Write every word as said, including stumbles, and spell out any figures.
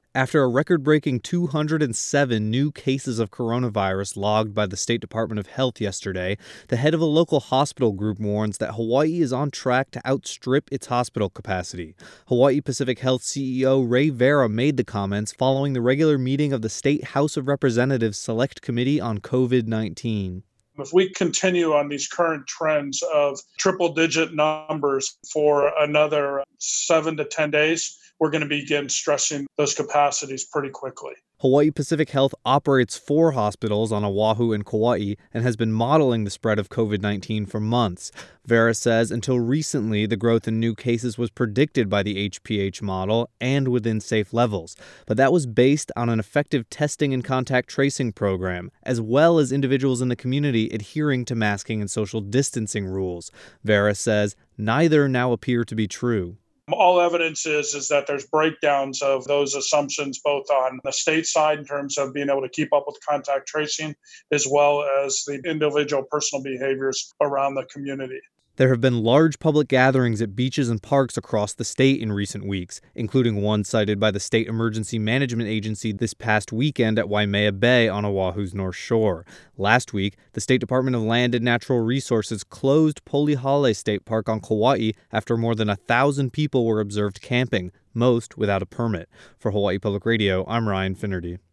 After a record-breaking two hundred seven new cases of coronavirus logged by the State Department of Health yesterday, the head of a local hospital group warns that Hawaii is on track to outstrip its hospital capacity. Hawaii Pacific Health C E O Ray Vera made the comments following the regular meeting of the State House of Representatives Select Committee on covid nineteen. If we continue on these current trends of triple-digit numbers for another seven to ten days, we're going to begin stressing those capacities pretty quickly. Hawaii Pacific Health operates four hospitals on Oahu and Kauai and has been modeling the spread of covid nineteen for months. Vera says until recently, the growth in new cases was predicted by the H P H model and within safe levels. But that was based on an effective testing and contact tracing program, as well as individuals in the community adhering to masking and social distancing rules. Vera says neither now appear to be true. All evidence is, is that there's breakdowns of those assumptions, both on the state side in terms of being able to keep up with contact tracing, as well as the individual personal behaviors around the community. There have been large public gatherings at beaches and parks across the state in recent weeks, including one cited by the State Emergency Management Agency this past weekend at Waimea Bay on Oahu's North Shore. Last week, the State Department of Land and Natural Resources closed Polihale State Park on Kauai after more than a thousand people were observed camping, most without a permit. For Hawaii Public Radio, I'm Ryan Finnerty.